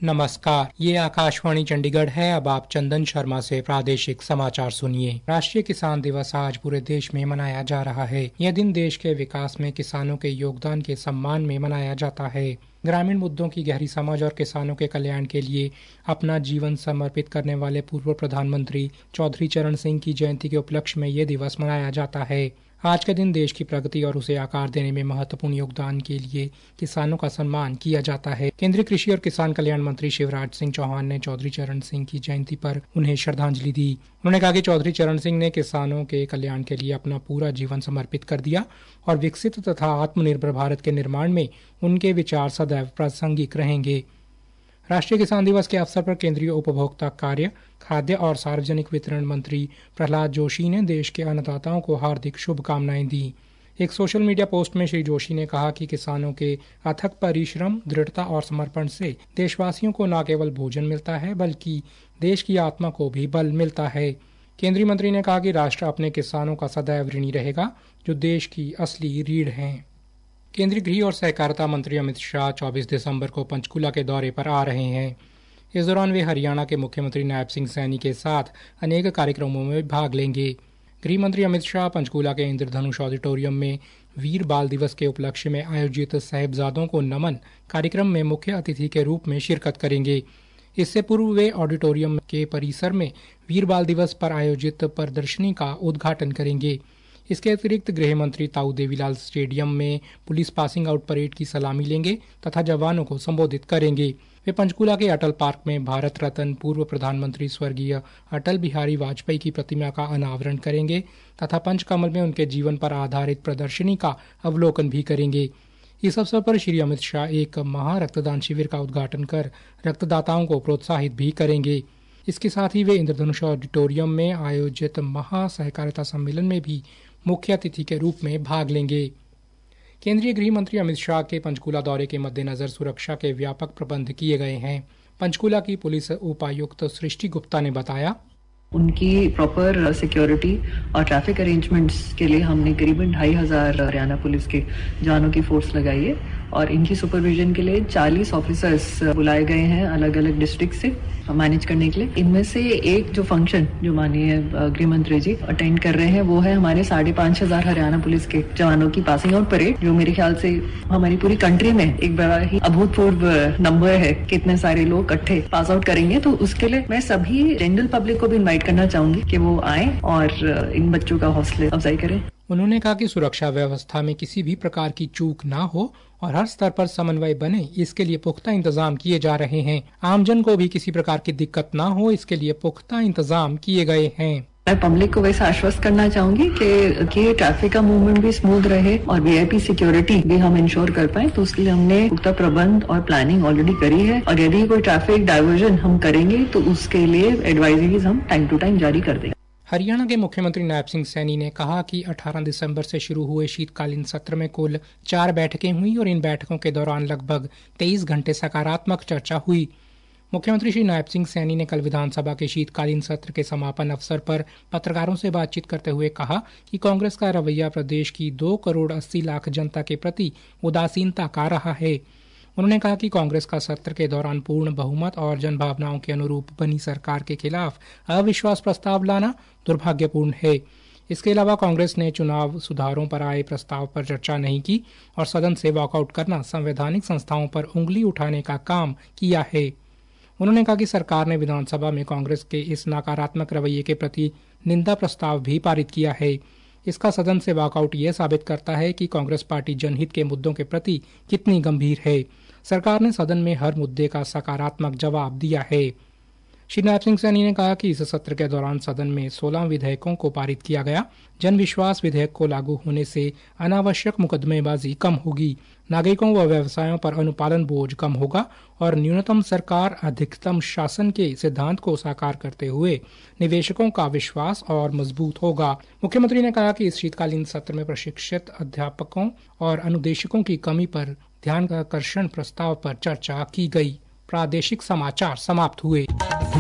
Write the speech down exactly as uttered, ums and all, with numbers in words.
नमस्कार, ये आकाशवाणी चंडीगढ़ है। अब आप चंदन शर्मा से प्रादेशिक समाचार सुनिए। राष्ट्रीय किसान दिवस आज पूरे देश में मनाया जा रहा है। यह दिन देश के विकास में किसानों के योगदान के सम्मान में मनाया जाता है। ग्रामीण मुद्दों की गहरी समझ और किसानों के कल्याण के लिए अपना जीवन समर्पित करने वाले पूर्व प्रधानमंत्री चौधरी चरण सिंह की जयंती के उपलक्ष्य में ये दिवस मनाया जाता है। आज के दिन देश की प्रगति और उसे आकार देने में महत्वपूर्ण योगदान के लिए किसानों का सम्मान किया जाता है। केंद्रीय कृषि और किसान कल्याण मंत्री शिवराज सिंह चौहान ने चौधरी चरण सिंह की जयंती पर उन्हें श्रद्धांजलि दी। उन्होंने कहा कि चौधरी चरण सिंह ने किसानों के कल्याण के लिए अपना पूरा जीवन समर्पित कर दिया और विकसित तथा आत्मनिर्भर भारत के निर्माण में उनके विचार सदैव प्रासंगिक रहेंगे। राष्ट्रीय किसान दिवस के अवसर पर केंद्रीय उपभोक्ता कार्य, खाद्य और सार्वजनिक वितरण मंत्री प्रहलाद जोशी ने देश के अन्नदाताओं को हार्दिक शुभकामनाएं दी। एक सोशल मीडिया पोस्ट में श्री जोशी ने कहा कि किसानों के अथक परिश्रम, दृढ़ता और समर्पण से देशवासियों को न केवल भोजन मिलता है बल्कि देश की आत्मा को भी बल मिलता है। केंद्रीय मंत्री ने कहा कि राष्ट्र अपने किसानों का सदैव ऋणी रहेगा, जो देश की असली रीढ़ हैं। केंद्रीय गृह और सहकारिता मंत्री अमित शाह चौबीस दिसंबर को पंचकुला के दौरे पर आ रहे हैं। इस दौरान वे हरियाणा के मुख्यमंत्री नायब सिंह सैनी के साथ अनेक कार्यक्रमों में भाग लेंगे। गृह मंत्री अमित शाह पंचकुला के इंद्रधनुष ऑडिटोरियम में वीर बाल दिवस के उपलक्ष्य में आयोजित साहिबजादों को नमन कार्यक्रम में मुख्य अतिथि के रूप में शिरकत करेंगे। इससे पूर्व वे ऑडिटोरियम के परिसर में वीर बाल दिवस पर आयोजित प्रदर्शनी का उद्घाटन करेंगे। इसके अतिरिक्त गृह मंत्री ताऊ देवीलाल स्टेडियम में पुलिस पासिंग आउट परेड की सलामी लेंगे तथा जवानों को संबोधित करेंगे। वे पंचकुला के अटल पार्क में भारत रत्न पूर्व प्रधानमंत्री स्वर्गीय अटल बिहारी वाजपेयी की प्रतिमा का अनावरण करेंगे तथा पंचकमल में उनके जीवन पर आधारित प्रदर्शनी का अवलोकन भी करेंगे। इस अवसर पर श्री अमित शाह एक महा रक्तदान शिविर का उद्घाटन कर रक्तदाताओं को प्रोत्साहित भी करेंगे। इसके साथ ही वे इंद्रधनुष ऑडिटोरियम में आयोजित महा सहकारिता सम्मेलन में भी मुख्य अतिथि के रूप में भाग लेंगे। केंद्रीय गृह मंत्री अमित शाह के पंचकुला दौरे के मद्देनजर सुरक्षा के व्यापक प्रबंध किए गए हैं। पंचकुला की पुलिस उपायुक्त सृष्टि गुप्ता ने बताया, उनकी प्रॉपर सिक्योरिटी और ट्रैफिक अरेंजमेंट्स के लिए हमने करीबन ढाई हजार हरियाणा पुलिस के जवानों की फोर्स लगाई है और इनकी सुपरविजन के लिए चालीस ऑफिसर्स बुलाए गए हैं अलग अलग डिस्ट्रिक्ट से मैनेज करने के लिए। इनमें से एक जो फंक्शन जो माननीय गृह मंत्री जी अटेंड कर रहे हैं वो है हमारे साढ़े पांच हजार हरियाणा पुलिस के जवानों की पासिंग आउट परेड, जो मेरे ख्याल से हमारी पूरी कंट्री में एक बड़ा ही अभूतपूर्व नंबर है। कितने सारे लोग इकट्ठे पास आउट करेंगे, तो उसके लिए मैं सभी जनरल पब्लिक को भी इन्वाइट करना चाहूंगी कि वो आए और इन बच्चों का हौसले अफजाई करें। उन्होंने कहा कि सुरक्षा व्यवस्था में किसी भी प्रकार की चूक ना हो और हर स्तर पर समन्वय बने, इसके लिए पुख्ता इंतजाम किए जा रहे हैं। आमजन को भी किसी प्रकार की दिक्कत ना हो, इसके लिए पुख्ता इंतजाम किए गए हैं। मैं पब्लिक को वैसे आश्वस्त करना चाहूंगी कि, कि ट्रैफिक का मूवमेंट भी स्मूथ रहे और वीआईपी सिक्योरिटी भी हम इंश्योर कर पाए, तो उसके लिए हमने पुख्ता प्रबंध और प्लानिंग ऑलरेडी करी है। और यदि कोई ट्रैफिक डाइवर्जन हम करेंगे तो उसके लिए एडवाइजरीज हम टाइम टू टाइम जारी कर देंगे। हरियाणा के मुख्यमंत्री नायब सिंह सैनी ने कहा कि अठारह दिसंबर से शुरू हुए शीतकालीन सत्र में कुल चार बैठकें हुई और इन बैठकों के दौरान लगभग तेईस घंटे सकारात्मक चर्चा हुई। मुख्यमंत्री श्री नायब सिंह सैनी ने कल विधानसभा के शीतकालीन सत्र के समापन अवसर पर पत्रकारों से बातचीत करते हुए कहा कि कांग्रेस का रवैया प्रदेश की दो करोड़ अस्सी लाख जनता के प्रति उदासीनता का रहा है। उन्होंने कहा कि कांग्रेस का सत्र के दौरान पूर्ण बहुमत और जनभावनाओं के अनुरूप बनी सरकार के खिलाफ अविश्वास प्रस्ताव लाना दुर्भाग्यपूर्ण है। इसके अलावा कांग्रेस ने चुनाव सुधारों पर आए प्रस्ताव पर चर्चा नहीं की और सदन से वॉकआउट करना संवैधानिक संस्थाओं पर उंगली उठाने का काम किया है। उन्होंने कहा कि सरकार ने विधानसभा में कांग्रेस के इस नकारात्मक रवैये के प्रति निंदा प्रस्ताव भी पारित किया है। इसका सदन से वॉकआउट ये साबित करता है कि कांग्रेस पार्टी जनहित के मुद्दों के प्रति कितनी गंभीर है। सरकार ने सदन में हर मुद्दे का सकारात्मक जवाब दिया है। श्री नायब सिंह सैनी ने कहा कि इस सत्र के दौरान सदन में सोलह विधेयकों को पारित किया गया। जन विश्वास विधेयक को लागू होने से अनावश्यक मुकदमेबाजी कम होगी, नागरिकों व व्यवसायों पर अनुपालन बोझ कम होगा और न्यूनतम सरकार अधिकतम शासन के सिद्धांत को साकार करते हुए निवेशकों का विश्वास और मजबूत होगा। मुख्यमंत्री ने कहा कि इस शीतकालीन सत्र में प्रशिक्षित अध्यापकों और अनुदेशकों की कमी पर ध्यान आकर्षण प्रस्ताव पर चर्चा की गई। प्रादेशिक समाचार समाप्त हुए।